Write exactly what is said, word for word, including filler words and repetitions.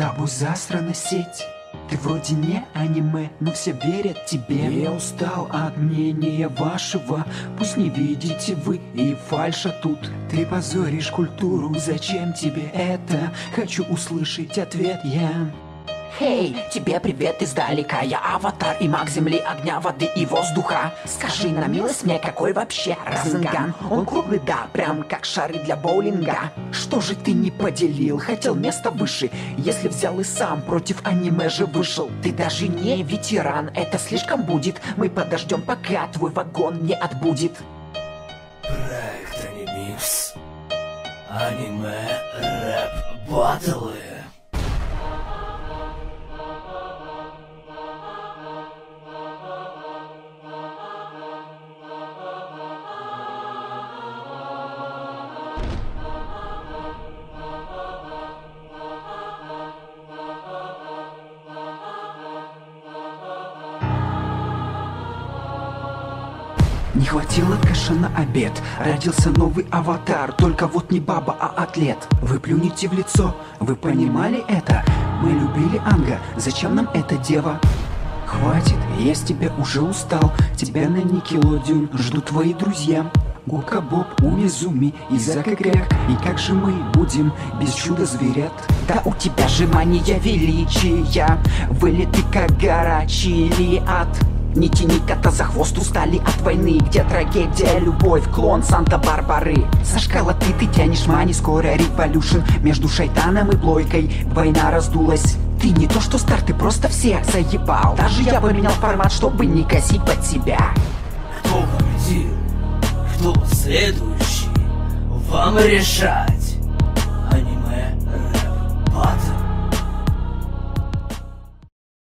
тобой засрана сеть. Ты вроде не аниме, но все верят тебе. Я устал от мнения вашего. Пусть не видите вы и фальша тут. Ты позоришь культуру, зачем тебе это? Хочу услышать ответ я. Хей, hey, тебе привет издалека. Я аватар и маг земли, огня, воды и воздуха. Скажи на милость мне, какой вообще Разенган? Он круглый, да, прям как шары для боулинга. Что же ты не поделил? Хотел место выше. Если взял и сам против аниме же вышел. Ты даже не ветеран, это слишком будет. Мы подождем, пока твой вагон не отбудет. Проект Анимикс. Аниме рэп баттлы. Не хватило кэша на обед, родился новый аватар, только вот не баба, а атлет. Вы плюнете в лицо, вы понимали это? Мы любили Анга, зачем нам эта дева? Хватит, я с тебя уже устал, тебя на Никелодеон ждут твои друзья. Гука Боб, Умизуми и Зака Грек. И как же мы будем без чудо-зверят? Да у тебя же мания величия, вылеты как горячий лиад. Не тяни кота за хвост, устали от войны, где трагедия, любовь, клон Санта-Барбары. Со школоты ты тянешь мани, скоро революшн. Между шайтаном и плойкой война раздулась. Ты не то что стар, ты просто всех заебал. Даже я поменял формат, чтобы не косить под себя. Кто победил, кто следующий, вам решать.